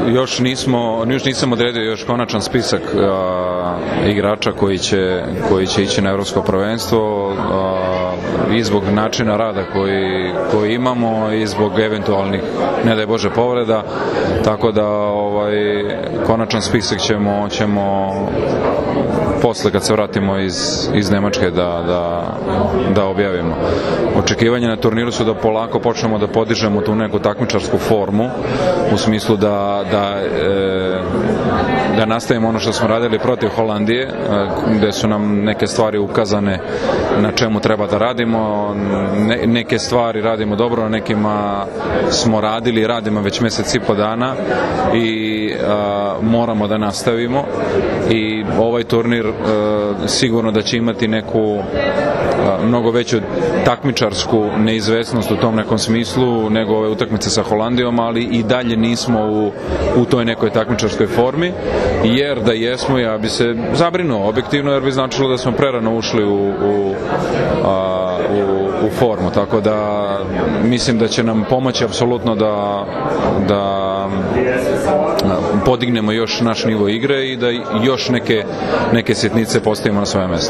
još nisam odredio još konačan spisak igrača koji će ići na evropsko prvenstvo i zbog načina rada koji imamo i zbog eventualnih, ne daj Bože, povreda, tako da konačan spisak ćemo posle kad se vratimo iz Nemačke da objavimo. Očekivanja na turniru su da polako počnemo da podižemo tu neku takmičarsku formu, u smislu da nastavimo ono što smo radili protiv Holandije, gde su nam neke stvari ukazane na čemu treba da radimo, neke stvari radimo dobro, na nekima smo radili i radimo već mesec i po dana i moramo da nastavimo i ovaj turnir sigurno da će imati neku mnogo veću takmičarsku neizvesnost u tom nekom smislu nego ove utakmice sa Holandijom, ali i dalje nismo u toj nekoj takmičarskoj formi, jer da jesmo ja bi se zabrinuo objektivno, jer bi značilo da smo prerano ušli u formu, tako da mislim da će nam pomoći apsolutno da podignemo još naš nivo igre i da još neke sitnice postavimo na svoje mesto.